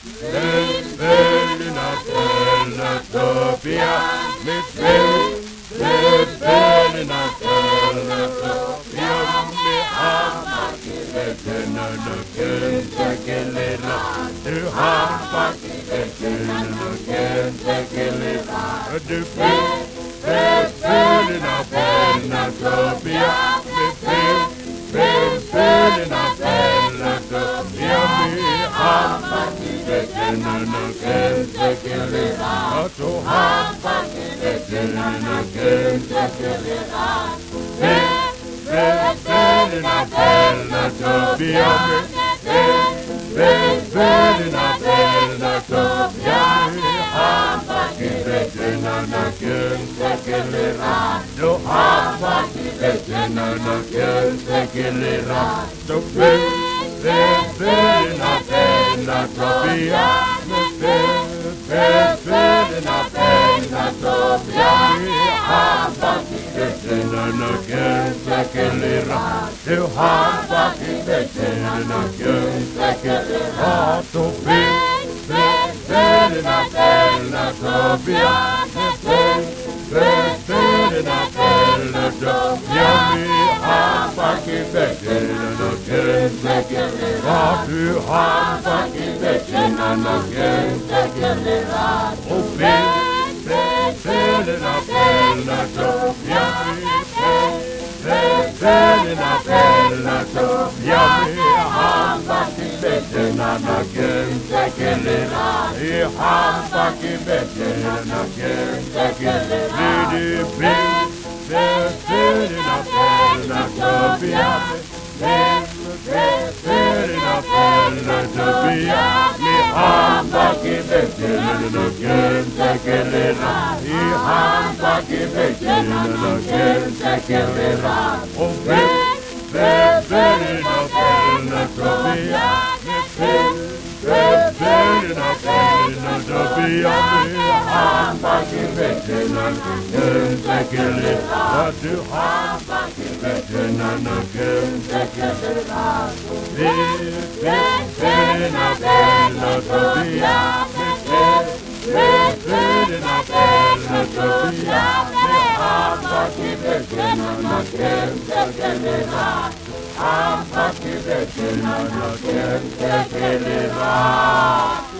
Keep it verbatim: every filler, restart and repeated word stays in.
Belle, belle, belle, Topia, me belle, belle, belle, belle, Topia, me ama, que no no gente que le da, du ama, que no gente que le da, du belle, belle, belle, belle, Topia, me belle, belle, belle, belle, Topia, me ama. No no gente que le da tu hampa que no no gente que le da be be be na bella topia be be be na bella topia hampa que no no gente que le da tu hampa que no no gente que le da tu be be be na bella topia be be be na bella topia hampa que no no gente que le da tu hampa que no gente que le da tu be be be na bella topia be be be na bella topia hampa que no gente que le da tu hampa que no no gente que le da oh be be be na bella topia be be be na bella topia hampa que no no gente que le da e hampa que no gente que le da be be be na bella topia be be be na bella topia mi hampa che no gente che le da i hampa che no gente che le da oh be be be na bella topia mi be be be na bella topia mi hampa che no gente che le da tu hampa che no gente che le da be be be na bella topia be be be na bella topia mi hampa che no gente che le da hampa che no gente che le da